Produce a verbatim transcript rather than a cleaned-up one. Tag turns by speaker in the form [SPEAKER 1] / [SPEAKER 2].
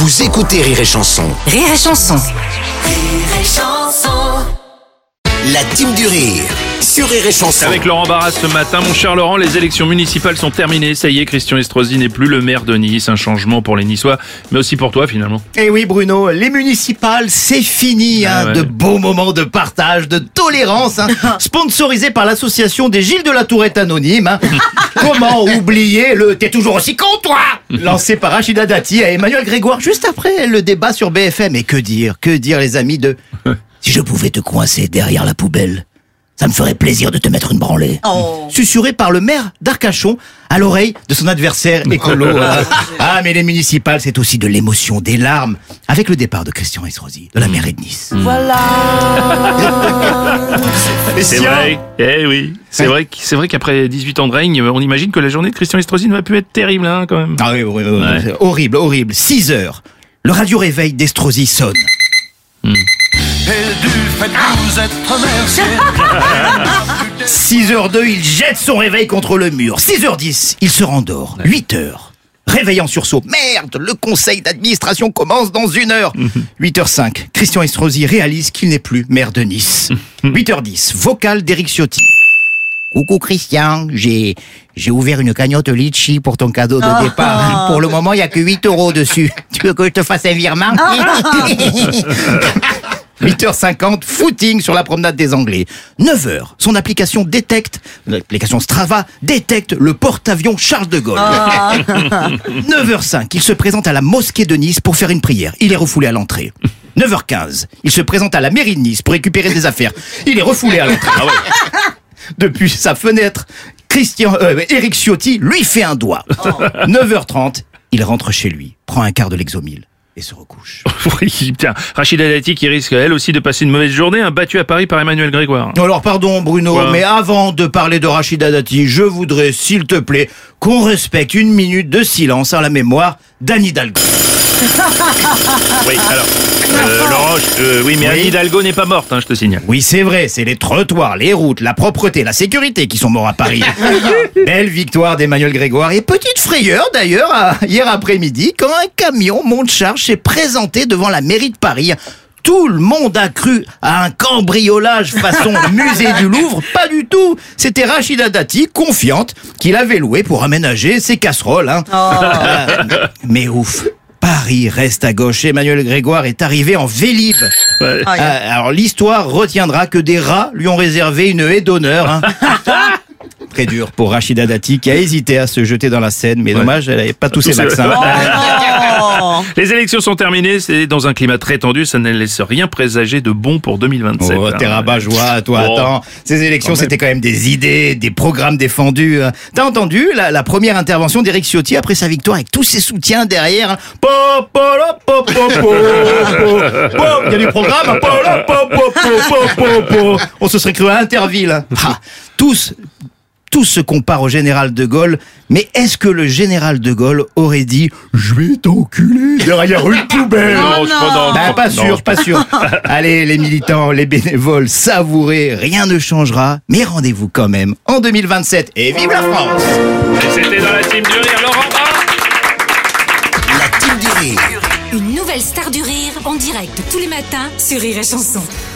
[SPEAKER 1] Vous écoutez Rire et Chanson.
[SPEAKER 2] Rire et Chanson.
[SPEAKER 3] Rire et Chanson.
[SPEAKER 1] La team du rire sur Rire et Chanson.
[SPEAKER 4] Avec Laurent Barras ce matin, mon cher Laurent, les élections municipales sont terminées. Ça y est, Christian Estrosi n'est plus le maire de Nice. Un changement pour les Niçois, mais aussi pour toi finalement.
[SPEAKER 5] Eh oui Bruno, les municipales, c'est fini, hein,
[SPEAKER 4] Ah ouais.
[SPEAKER 5] de beaux moments de partage, de tolérance, hein, sponsorisé par l'association des Gilles de la Tourette Anonyme. Hein. Comment oublier le « T'es toujours aussi con, toi ?» lancé par Rachida Dati et Emmanuel Grégoire juste après le débat sur B F M. Et que dire, que dire les amis de « Si je pouvais te coincer derrière la poubelle, ça me ferait plaisir de te mettre une branlée.
[SPEAKER 2] Oh. » Susurré
[SPEAKER 5] par le maire d'Arcachon à l'oreille de son adversaire écolo. hein. Ah, mais les municipales, c'est aussi de l'émotion, des larmes, avec le départ de Christian Estrosi, de la mairie de Nice.
[SPEAKER 2] Voilà.
[SPEAKER 4] C'est vrai. Eh oui. C'est
[SPEAKER 5] Ouais.
[SPEAKER 4] vrai, que- c'est vrai qu'après dix-huit ans de règne, on imagine que la journée de Christian Estrosi ne va plus être terrible, hein, quand même.
[SPEAKER 5] Ah oui, oui, oui, oui,
[SPEAKER 4] Ouais.
[SPEAKER 5] c'est horrible, horrible. six heures, le radio-réveil d'Estrosi sonne.
[SPEAKER 6] Et du fait de vous être remercié.
[SPEAKER 5] six heures deux, il jette son réveil contre le mur. six heures dix, il se rendort. huit heures, réveil en sursaut. Merde, le conseil d'administration commence dans une heure. huit heures cinq, Christian Estrosi réalise qu'il n'est plus maire de Nice. huit heures dix, vocal d'Éric Ciotti. Coucou Christian, j'ai j'ai ouvert une cagnotte Litchi pour ton cadeau de départ. Pour le moment, il n'y a que huit euros dessus. Tu veux que je te fasse un virement? huit heures cinquante, footing sur la promenade des Anglais. neuf heures, son application détecte, l'application Strava détecte le porte-avions Charles de Gaulle. neuf heures cinq, il se présente à la mosquée de Nice pour faire une prière. Il est refoulé à l'entrée. neuf heures quinze, il se présente à la mairie de Nice pour récupérer des affaires. Il est refoulé à l'entrée. Depuis sa fenêtre, Christian, euh, Éric Ciotti lui fait un doigt. neuf heures trente, il rentre chez lui, prend un quart de Lexomil et se recouche.
[SPEAKER 4] Oui, tiens. Rachida Dati qui risque, elle aussi, de passer une mauvaise journée, hein, battue à Paris par Emmanuel Grégoire.
[SPEAKER 5] Alors pardon Bruno,
[SPEAKER 4] Quoi
[SPEAKER 5] mais avant de parler de Rachida Dati, je voudrais, s'il te plaît, qu'on respecte une minute de silence à la mémoire d'Anne Hidalgo.
[SPEAKER 4] Oui, alors, euh, Laurent, je- euh, oui, mais
[SPEAKER 5] Oui.
[SPEAKER 4] Anne Hidalgo n'est pas morte, hein, je te signale.
[SPEAKER 5] Oui, c'est vrai, c'est les trottoirs, les routes, la propreté, la sécurité qui sont morts à Paris. Belle victoire d'Emmanuel Grégoire et petite frayeur d'ailleurs à- hier après-midi quand un camion monte-charge s'est présenté devant la mairie de Paris. Tout le monde a cru à un cambriolage façon musée du Louvre. Pas du tout. C'était Rachida Dati, confiante, qui l'avait loué pour aménager ses casseroles. Hein. Euh, mais ouf. Paris reste à gauche. Emmanuel Grégoire est arrivé en Vélib.
[SPEAKER 4] Ouais.
[SPEAKER 5] Euh, alors l'histoire retiendra que des rats lui ont réservé une haie d'honneur. Hein. Très dur pour Rachida Dati qui a hésité à se jeter dans la Seine, mais
[SPEAKER 4] Ouais.
[SPEAKER 5] dommage, elle n'avait pas tous ses
[SPEAKER 4] Tous ses-
[SPEAKER 5] vaccins.
[SPEAKER 4] Les élections sont terminées, c'est dans un climat très tendu, ça ne laisse rien présager de bon pour deux mille vingt-sept.
[SPEAKER 5] Oh,
[SPEAKER 4] hein.
[SPEAKER 5] t'es rabat-joie, toi,
[SPEAKER 4] Bon.
[SPEAKER 5] attends. Ces élections,
[SPEAKER 4] Quand même.
[SPEAKER 5] c'était quand même des idées, des programmes défendus. hein. T'as entendu la, la première intervention d'Éric Ciotti après sa victoire avec tous ses soutiens derrière hein. Po, po, lo, po, po, po, po, po. Il y a du programme hein. Po, lo, po, po, po, po, po, po. On se serait cru à Interville. hein. Ah, tous... Tous se comparent au général de Gaulle, mais est-ce que le général de Gaulle aurait dit « Je vais t'enculer derrière une poubelle »
[SPEAKER 4] Non, je crois non.
[SPEAKER 5] Ben, pas
[SPEAKER 4] Non,
[SPEAKER 5] sûr, pas sûr. Allez, les militants, les bénévoles, savourez, rien ne changera, mais rendez-vous quand même en deux mille vingt-sept. Et vive la France!
[SPEAKER 4] Et c'était dans la team du rire, Laurent Barras.
[SPEAKER 1] La team du rire.
[SPEAKER 2] Une nouvelle star du rire en direct tous les matins sur Rire et Chanson.